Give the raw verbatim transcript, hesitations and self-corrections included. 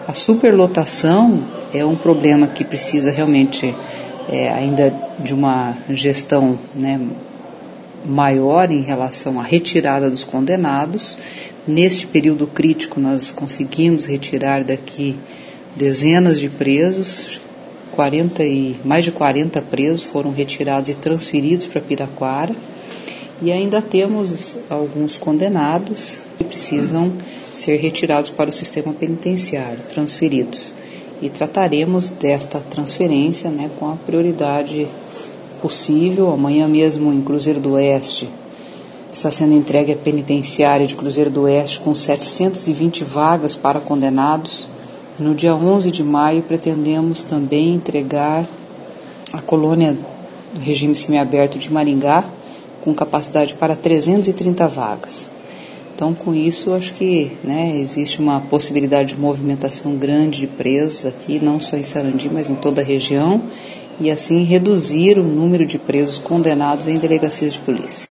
A superlotação é um problema que precisa realmente é, ainda de uma gestão, né, maior em relação à retirada dos condenados. Neste período crítico nós conseguimos retirar daqui dezenas de presos, quarenta e, mais de quarenta presos foram retirados e transferidos para Piraquara, e ainda temos alguns condenados que precisam ser retirados para o sistema penitenciário, transferidos. E trataremos desta transferência, né, com a prioridade possível. Amanhã mesmo em Cruzeiro do Oeste está sendo entregue a penitenciária de Cruzeiro do Oeste com setecentas e vinte vagas para condenados. No dia onze de maio pretendemos também entregar a colônia do regime semiaberto de Maringá com capacidade para trezentas e trinta vagas. Então, com isso, acho que, né, existe uma possibilidade de movimentação grande de presos aqui, não só em Sarandi, mas em toda a região, e assim reduzir o número de presos condenados em delegacias de polícia.